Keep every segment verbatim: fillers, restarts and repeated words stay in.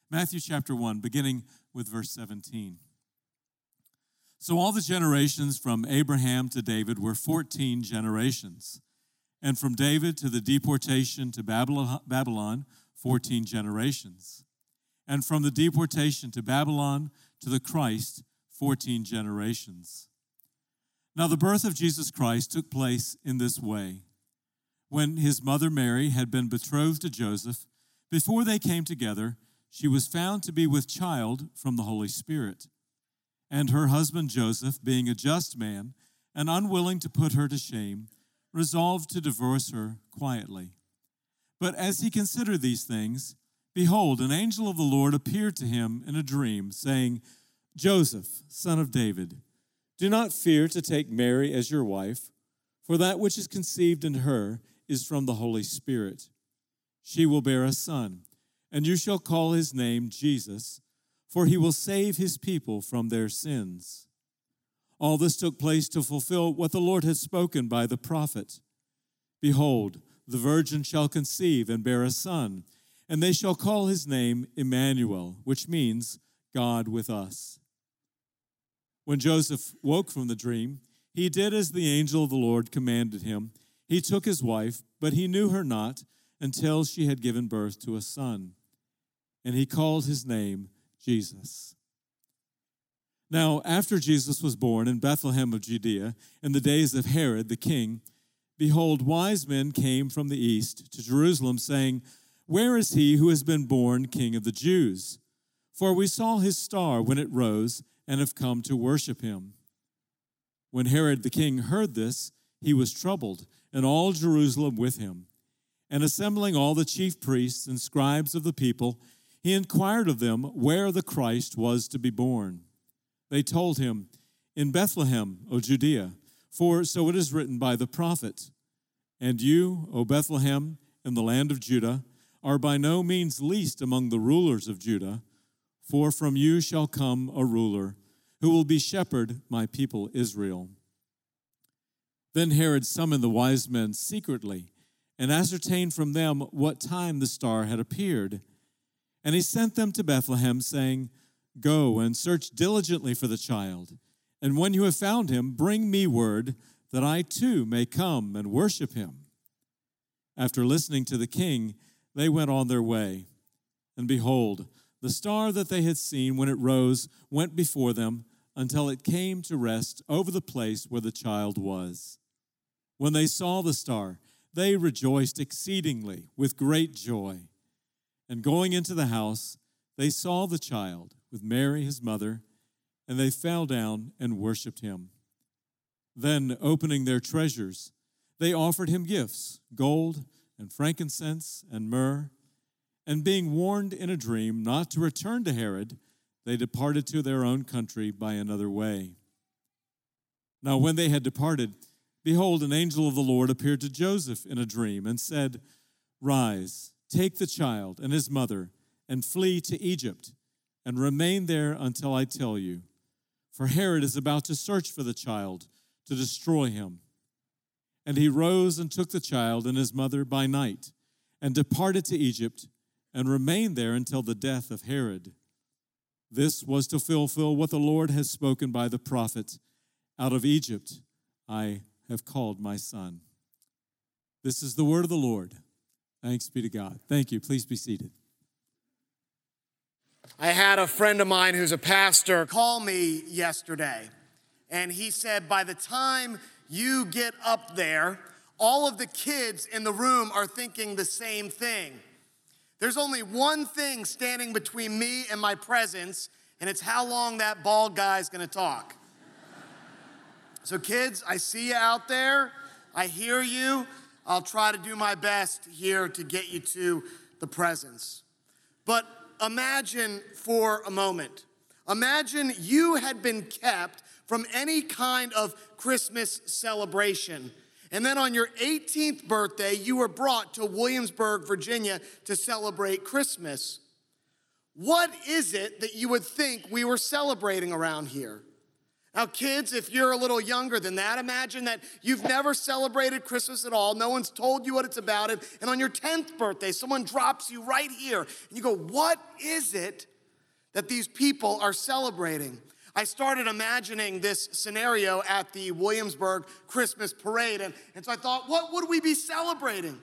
Matthew chapter one, beginning with verse seventeen. So all the generations from Abraham to David were fourteen generations, and from David to the deportation to Babylon, fourteen generations, and from the deportation to Babylon to the Christ, fourteen generations. Now the birth of Jesus Christ took place in this way. When his mother Mary had been betrothed to Joseph, before they came together, she was found to be with child from the Holy Spirit. And her husband Joseph, being a just man and unwilling to put her to shame, resolved to divorce her quietly. But as he considered these things, behold, an angel of the Lord appeared to him in a dream, saying, Joseph, son of David, do not fear to take Mary as your wife, for that which is conceived in her is from the Holy Spirit. She will bear a son, and you shall call his name Jesus, for he will save his people from their sins. All this took place to fulfill what the Lord had spoken by the prophet. Behold, the virgin shall conceive and bear a son, and they shall call his name Emmanuel, which means God with us. When Joseph woke from the dream, he did as the angel of the Lord commanded him. He took his wife, but he knew her not until she had given birth to a son. And he called his name Jesus. Now, after Jesus was born in Bethlehem of Judea, in the days of Herod the king, behold, wise men came from the east to Jerusalem, saying, Where is he who has been born King of the Jews? For we saw his star when it rose, and have come to worship him. When Herod the king heard this, he was troubled, and all Jerusalem with him. And assembling all the chief priests and scribes of the people, he inquired of them where the Christ was to be born. They told him, In Bethlehem, O Judea, for so it is written by the prophet, And you, O Bethlehem, in the land of Judah, are by no means least among the rulers of Judah, for from you shall come a ruler who will be shepherd my people Israel. Then Herod summoned the wise men secretly and ascertained from them what time the star had appeared. And he sent them to Bethlehem, saying, Go and search diligently for the child, and when you have found him, bring me word that I too may come and worship him. After listening to the king, they went on their way. And behold, the star that they had seen when it rose went before them until it came to rest over the place where the child was. When they saw the star, they rejoiced exceedingly with great joy. And going into the house, they saw the child with Mary his mother, and they fell down and worshipped him. Then, opening their treasures, they offered him gifts, gold and frankincense and myrrh. And being warned in a dream not to return to Herod, they departed to their own country by another way. Now when they had departed, behold, an angel of the Lord appeared to Joseph in a dream and said, Rise, take the child and his mother, and flee to Egypt, and remain there until I tell you. For Herod is about to search for the child to destroy him. And he rose and took the child and his mother by night, and departed to Egypt, and remained there until the death of Herod. This was to fulfill what the Lord has spoken by the prophet, Out of Egypt I have called my son. This is the word of the Lord. Thanks be to God. Thank you. Please be seated. I had a friend of mine who's a pastor call me yesterday, and he said, by the time you get up there, all of the kids in the room are thinking the same thing. There's only one thing standing between me and my presence, and it's how long that bald guy's gonna talk. So kids, I see you out there. I hear you. I'll try to do my best here to get you to the presence. But imagine for a moment, imagine you had been kept from any kind of Christmas celebration. And then on your eighteenth birthday, you were brought to Williamsburg, Virginia to celebrate Christmas. What is it that you would think we were celebrating around here? Now, kids, if you're a little younger than that, imagine that you've never celebrated Christmas at all. No one's told you what it's about. And on your tenth birthday, someone drops you right here. And you go, what is it that these people are celebrating? I started imagining this scenario at the Williamsburg Christmas parade. And, and so I thought, what would we be celebrating?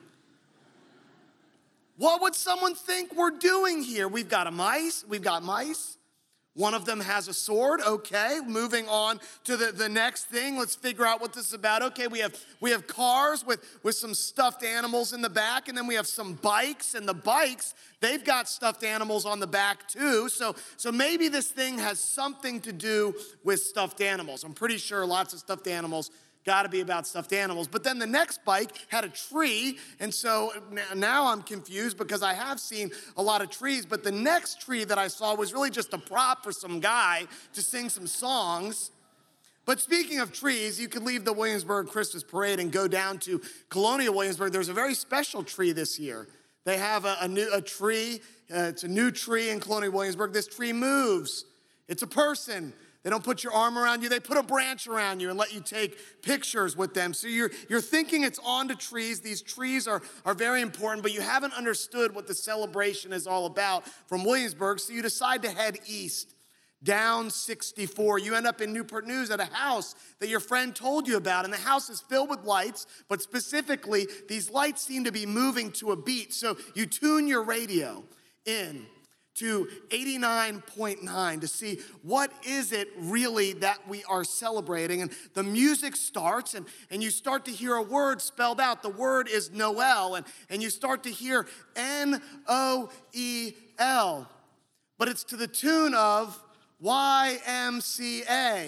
What would someone think we're doing here? We've got a mice. We've got mice. One of them has a sword. Okay, moving on to the, the next thing. Let's figure out what this is about. Okay, we have we have cars with, with some stuffed animals in the back, and then we have some bikes, and the bikes, they've got stuffed animals on the back too. So, so maybe this thing has something to do with stuffed animals. I'm pretty sure lots of stuffed animals got to be about stuffed animals. But then the next bike had a tree, and so now I'm confused because I have seen a lot of trees, but the next tree that I saw was really just a prop for some guy to sing some songs. But speaking of trees, you could leave the Williamsburg Christmas Parade and go down to Colonial Williamsburg. There's a very special tree this year. They have a, a new a tree. Uh, it's a new tree in Colonial Williamsburg. This tree moves. It's a person. They don't put your arm around you. They put a branch around you and let you take pictures with them. So you're, you're thinking it's on to trees. These trees are, are very important, but you haven't understood what the celebration is all about from Williamsburg, so you decide to head east, down sixty-four. You end up in Newport News at a house that your friend told you about, and the house is filled with lights, but specifically, these lights seem to be moving to a beat. So you tune your radio in to eighty-nine point nine to see what is it really that we are celebrating. And the music starts, and, and you start to hear a word spelled out. The word is Noel, and, and you start to hear N O E L. But it's to the tune of Y M C A.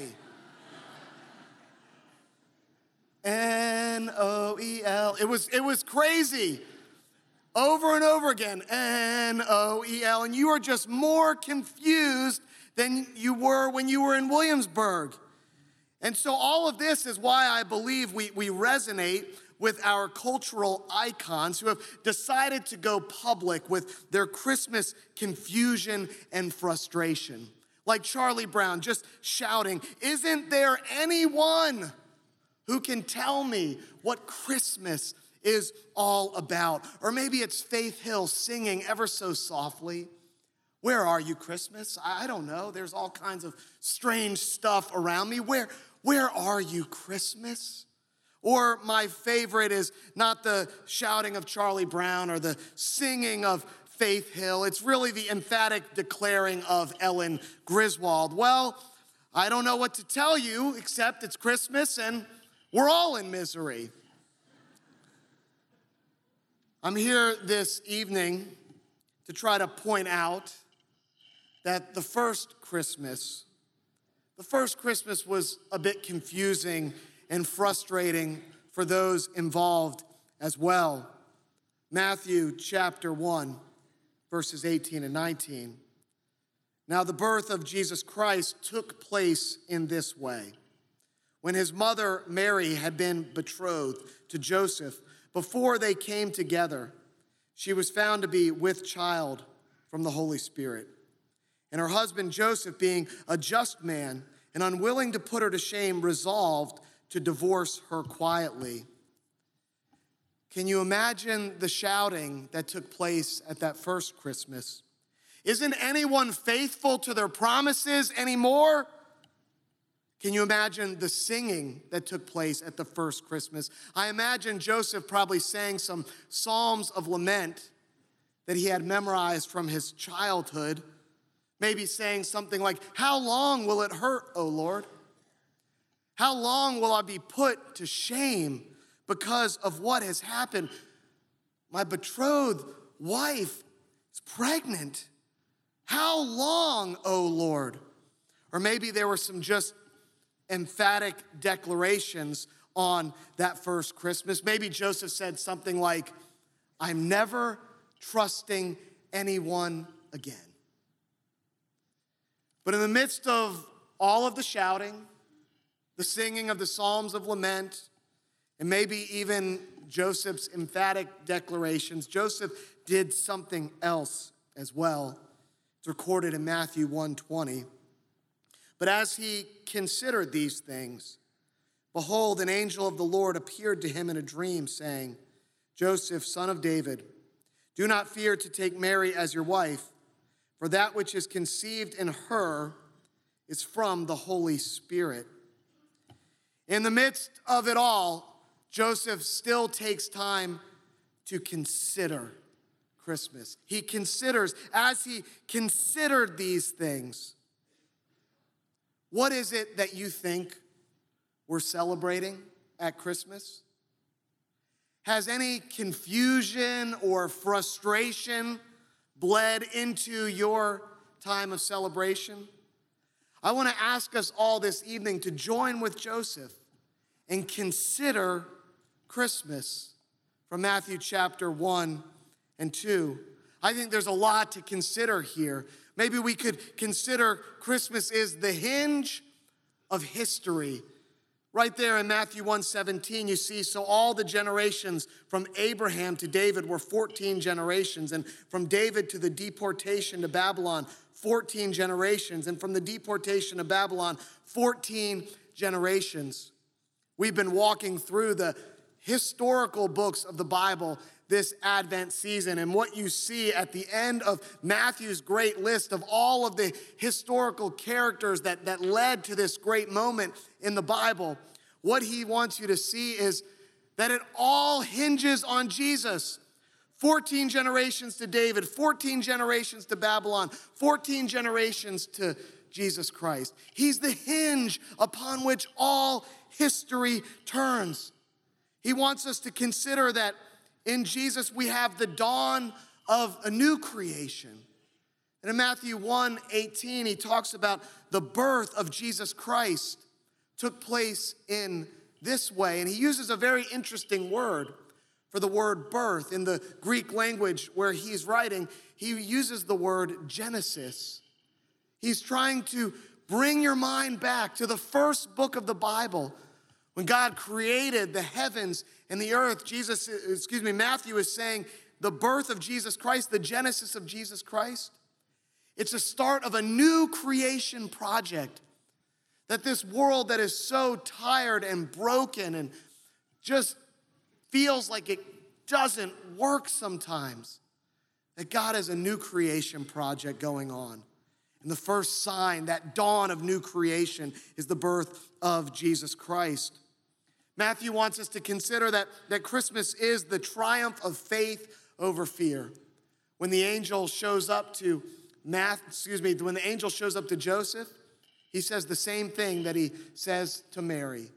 N O E L. It was, it was crazy. Over and over again, N O E L, and you are just more confused than you were when you were in Williamsburg. And so all of this is why I believe we, we resonate with our cultural icons who have decided to go public with their Christmas confusion and frustration. Like Charlie Brown just shouting, "Isn't there anyone who can tell me what Christmas is all about?" Or maybe it's Faith Hill singing ever so softly, "Where are you, Christmas? I don't know. There's all kinds of strange stuff around me. Where, where are you, Christmas?" Or my favorite is not the shouting of Charlie Brown or the singing of Faith Hill. It's really the emphatic declaring of Ellen Griswold. "Well, I don't know what to tell you except it's Christmas and we're all in misery." I'm here this evening to try to point out that the first Christmas, the first Christmas was a bit confusing and frustrating for those involved as well. Matthew chapter one, verses eighteen and nineteen. "Now the birth of Jesus Christ took place in this way. When his mother Mary had been betrothed to Joseph, before they came together, she was found to be with child from the Holy Spirit. And her husband Joseph, being a just man and unwilling to put her to shame, resolved to divorce her quietly." Can you imagine the shouting that took place at that first Christmas? Isn't anyone faithful to their promises anymore? Can you imagine the singing that took place at the first Christmas? I imagine Joseph probably sang some psalms of lament that he had memorized from his childhood, maybe saying something like, "How long will it hurt, O Lord? How long will I be put to shame because of what has happened? My betrothed wife is pregnant. How long, O Lord?" Or maybe there were some just emphatic declarations on that first Christmas. Maybe Joseph said something like, "I'm never trusting anyone again." But in the midst of all of the shouting, the singing of the Psalms of Lament, and maybe even Joseph's emphatic declarations, Joseph did something else as well. It's recorded in Matthew one twenty. But as he considered these things, behold, an angel of the Lord appeared to him in a dream, saying, Joseph, son of David, do not fear to take Mary as your wife, for that which is conceived in her is from the Holy Spirit. In the midst of it all, Joseph still takes time to consider Christmas. He considers, as he considered these things, what is it that you think we're celebrating at Christmas? Has any confusion or frustration bled into your time of celebration? I want to ask us all this evening to join with Joseph and consider Christmas from Matthew chapter one and two. I think there's a lot to consider here. Maybe we could consider Christmas is the hinge of history. Right there in Matthew one seventeen, you see, so all the generations from Abraham to David were fourteen generations, and from David to the deportation to Babylon, fourteen generations, and from the deportation to Babylon, fourteen generations. We've been walking through the historical books of the Bible this Advent season, and what you see at the end of Matthew's great list of all of the historical characters that, that led to this great moment in the Bible, what he wants you to see is that it all hinges on Jesus. fourteen generations to David, fourteen generations to Babylon, fourteen generations to Jesus Christ. He's the hinge upon which all history turns. He wants us to consider that in Jesus, we have the dawn of a new creation. And in Matthew one eighteen, he talks about the birth of Jesus Christ took place in this way. And he uses a very interesting word for the word birth. In the Greek language where he's writing, he uses the word Genesis. He's trying to bring your mind back to the first book of the Bible. When God created the heavens and the earth, Jesus, excuse me, Matthew is saying the birth of Jesus Christ, the genesis of Jesus Christ, it's a start of a new creation project. That this world that is so tired and broken and just feels like it doesn't work sometimes, that God has a new creation project going on. And the first sign, that dawn of new creation, is the birth of Jesus Christ. Matthew wants us to consider that, that Christmas is the triumph of faith over fear. When the angel shows up to Math, excuse me, when the angel shows up to Joseph, he says the same thing that he says to Mary.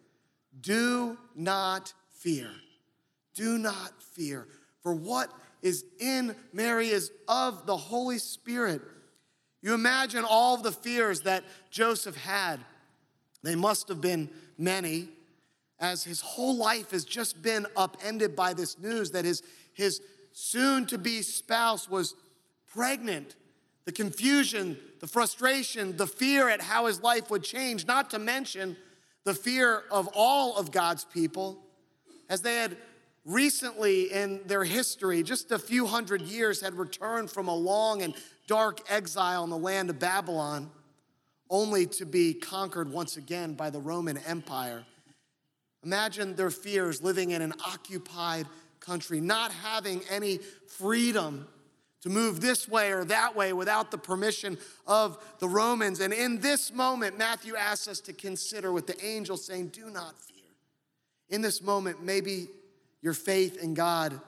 Do not fear. Do not fear. For what is in Mary is of the Holy Spirit. You imagine all of the fears that Joseph had. They must have been many, as his whole life has just been upended by this news that his, his soon-to-be spouse was pregnant. The confusion, the frustration, the fear at how his life would change, not to mention the fear of all of God's people, as they had recently in their history, just a few hundred years, had returned from a long and dark exile in the land of Babylon, only to be conquered once again by the Roman Empire. Imagine their fears living in an occupied country, not having any freedom to move this way or that way without the permission of the Romans. And in this moment, Matthew asks us to consider with the angel saying, do not fear. In this moment, maybe your faith in God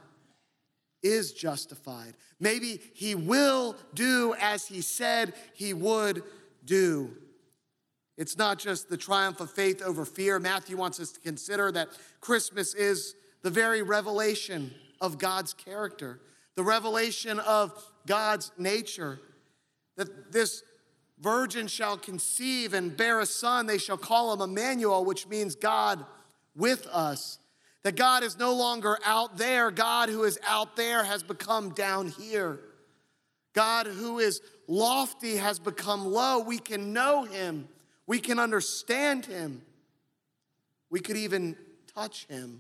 is justified. Maybe he will do as he said he would do. It's not just the triumph of faith over fear. Matthew wants us to consider that Christmas is the very revelation of God's character, the revelation of God's nature, that this virgin shall conceive and bear a son. They shall call him Emmanuel, which means God with us. That God is no longer out there. God who is out there has become down here. God who is lofty has become low. We can know him. We can understand him. We could even touch him.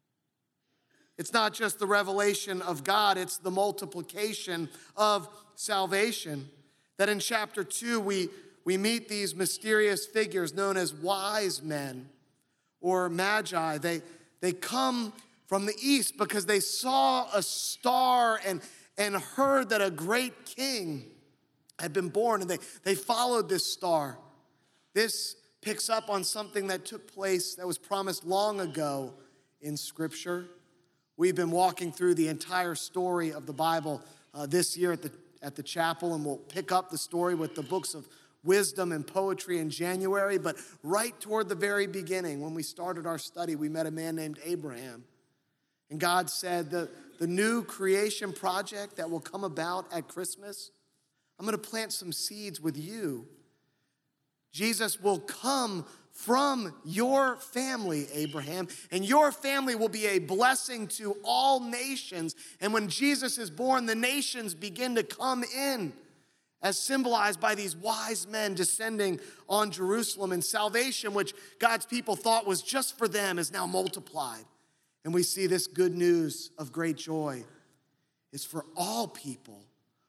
It's not just the revelation of God, it's the multiplication of salvation. That in chapter two, we we meet these mysterious figures known as wise men or magi. They, they come from the east because they saw a star and, and heard that a great king had been born, and they, they followed this star. This picks up on something that took place that was promised long ago in Scripture. We've been walking through the entire story of the Bible uh, this year at the, at the chapel, and we'll pick up the story with the books of wisdom and poetry in January. But right toward the very beginning, when we started our study, we met a man named Abraham. And God said, the, the new creation project that will come about at Christmas, I'm going to plant some seeds with you. Jesus will come from your family, Abraham, and your family will be a blessing to all nations. And when Jesus is born, the nations begin to come in, as symbolized by these wise men descending on Jerusalem. And salvation, which God's people thought was just for them, is now multiplied. And we see this good news of great joy is for all people,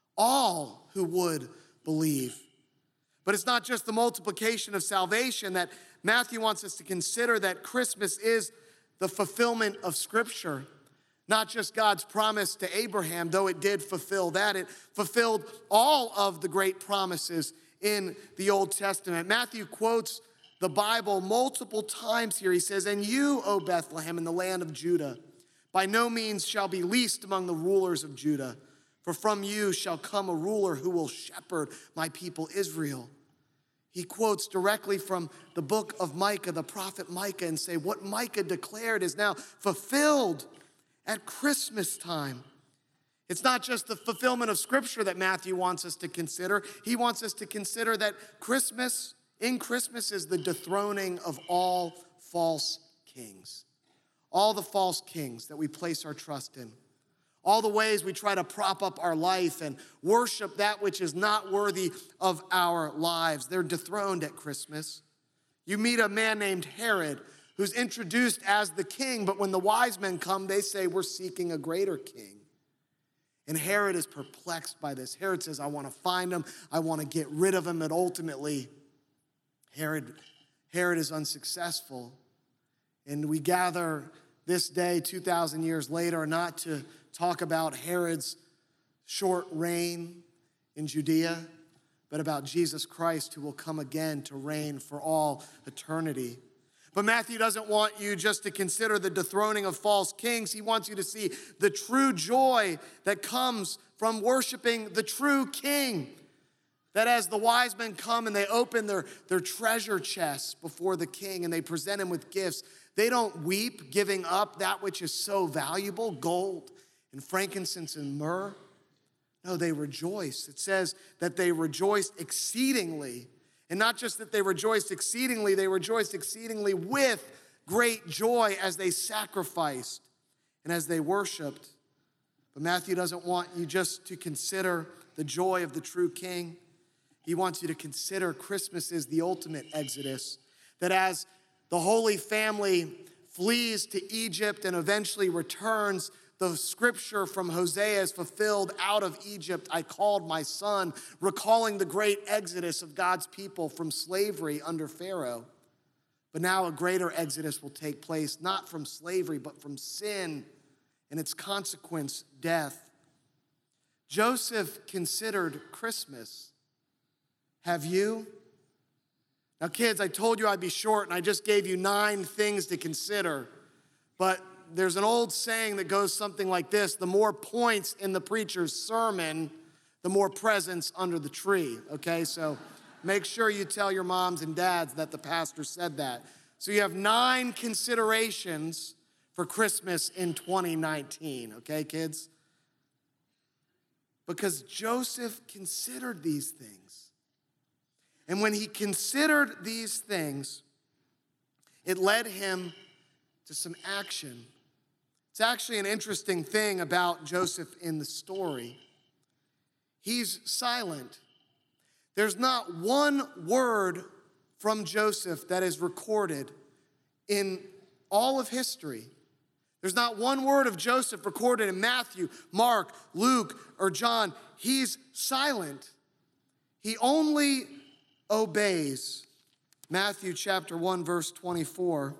all who would believe. But it's not just the multiplication of salvation that Matthew wants us to consider, that Christmas is the fulfillment of Scripture. Not just God's promise to Abraham, though it did fulfill that. It fulfilled all of the great promises in the Old Testament. Matthew quotes the Bible multiple times here. He says, "And you, O Bethlehem, in the land of Judah, by no means shall be least among the rulers of Judah. For from you shall come a ruler who will shepherd my people Israel." He quotes directly from the book of Micah, the prophet Micah, and say what Micah declared is now fulfilled at Christmas time. It's not just the fulfillment of Scripture that Matthew wants us to consider. He wants us to consider that Christmas, in Christmas, is the dethroning of all false kings. All the false kings that we place our trust in. All the ways we try to prop up our life and worship that which is not worthy of our lives. They're dethroned at Christmas. You meet a man named Herod who's introduced as the king, but when the wise men come, they say, we're seeking a greater king. And Herod is perplexed by this. Herod says, I want to find him. I want to get rid of him. And ultimately, Herod, Herod is unsuccessful. And we gather this day, two thousand years later, not to talk about Herod's short reign in Judea, but about Jesus Christ who will come again to reign for all eternity. But Matthew doesn't want you just to consider the dethroning of false kings. He wants you to see the true joy that comes from worshiping the true king. That as the wise men come and they open their, their treasure chests before the king and they present him with gifts, they don't weep giving up that which is so valuable, gold and frankincense and myrrh. No, they rejoice. It says that they rejoiced exceedingly. And not just that they rejoiced exceedingly, they rejoiced exceedingly with great joy as they sacrificed and as they worshiped. But Matthew doesn't want you just to consider the joy of the true king. He wants you to consider Christmas is the ultimate exodus. That as the Holy Family flees to Egypt and eventually returns, the scripture from Hosea is fulfilled. Out of Egypt I called my son, recalling the great exodus of God's people from slavery under Pharaoh. But now a greater exodus will take place, not from slavery, but from sin and its consequence, death. Joseph considered Christmas. Have you? Now, kids, I told you I'd be short, and I just gave you nine things to consider. But there's an old saying that goes something like this: the more points in the preacher's sermon, the more presents under the tree, okay? So make sure you tell your moms and dads that the pastor said that. So you have nine considerations for Christmas in twenty nineteen, okay, kids? Because Joseph considered these things. And when he considered these things, it led him to some action. It's actually an interesting thing about Joseph in the story. He's silent. There's not one word from Joseph that is recorded in all of history. There's not one word of Joseph recorded in Matthew, Mark, Luke, or John. He's silent. He only obeys. Matthew chapter one, verse twenty-four.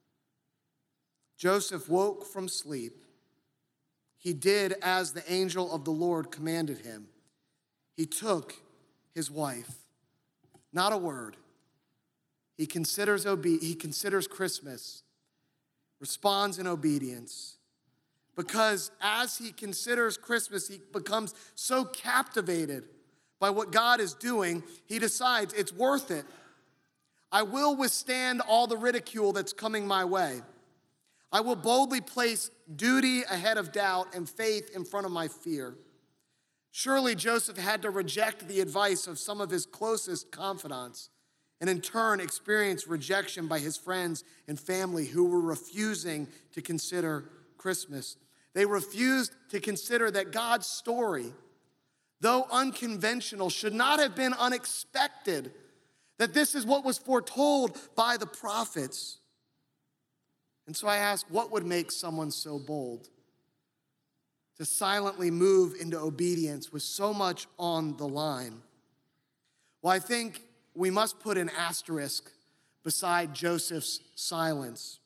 Joseph woke from sleep. He did as the angel of the Lord commanded him. He took his wife. Not a word. He considers obe- he considers Christmas, responds in obedience. Because as he considers Christmas, he becomes so captivated by what God is doing, he decides it's worth it. I will withstand all the ridicule that's coming my way. I will boldly place duty ahead of doubt and faith in front of my fear. Surely Joseph had to reject the advice of some of his closest confidants and in turn experience rejection by his friends and family who were refusing to consider Christmas. They refused to consider that God's story, though unconventional, should not have been unexpected, that this is what was foretold by the prophets. And so I ask, what would make someone so bold to silently move into obedience with so much on the line? Well, I think we must put an asterisk beside Joseph's silence.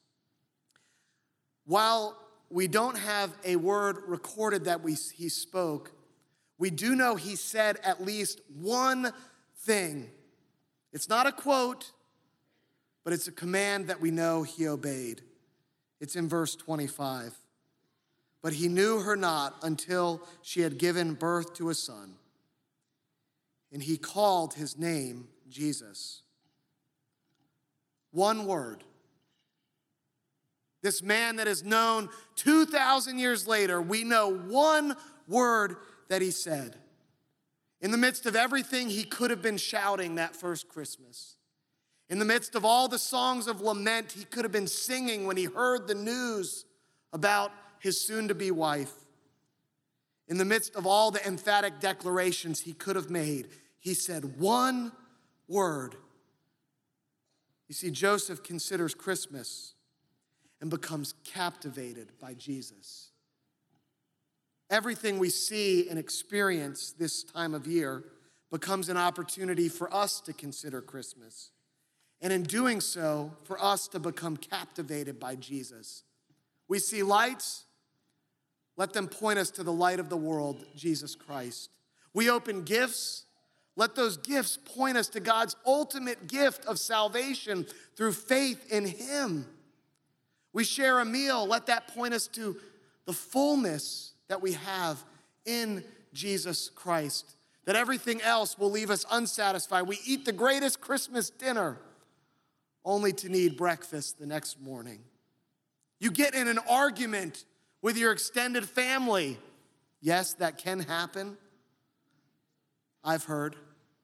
While we don't have a word recorded that we, he spoke, we do know he said at least one thing. It's not a quote, but it's a command that we know he obeyed. It's in verse twenty-five. But he knew her not until she had given birth to a son, and he called his name Jesus. One word. This man that is known two thousand years later, we know one word that he said. In the midst of everything he could have been shouting that first Christmas, in the midst of all the songs of lament he could have been singing when he heard the news about his soon-to-be wife, in the midst of all the emphatic declarations he could have made, he said one word. You see, Joseph considers Christmas and becomes captivated by Jesus. Everything we see and experience this time of year becomes an opportunity for us to consider Christmas. And in doing so, for us to become captivated by Jesus. We see lights, let them point us to the light of the world, Jesus Christ. We open gifts, let those gifts point us to God's ultimate gift of salvation through faith in him. We share a meal, let that point us to the fullness that we have in Jesus Christ, that everything else will leave us unsatisfied. We eat the greatest Christmas dinner only to need breakfast the next morning. You get in an argument with your extended family. Yes, that can happen. I've heard.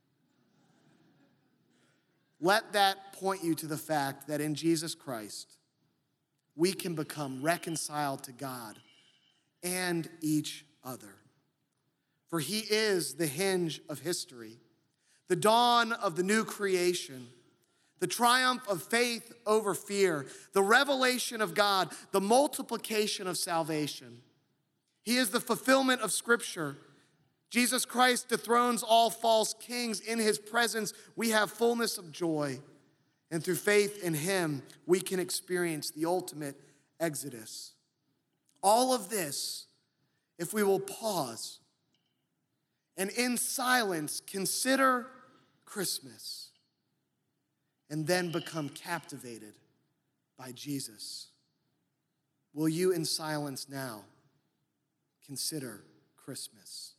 Let that point you to the fact that in Jesus Christ, we can become reconciled to God and each other. For he is the hinge of history, the dawn of the new creation, the triumph of faith over fear, the revelation of God, the multiplication of salvation. He is the fulfillment of Scripture. Jesus Christ dethrones all false kings. In his presence, we have fullness of joy. And through faith in him, we can experience the ultimate exodus. All of this, if we will pause and in silence consider Christmas, and then become captivated by Jesus. Will you in silence now consider Christmas?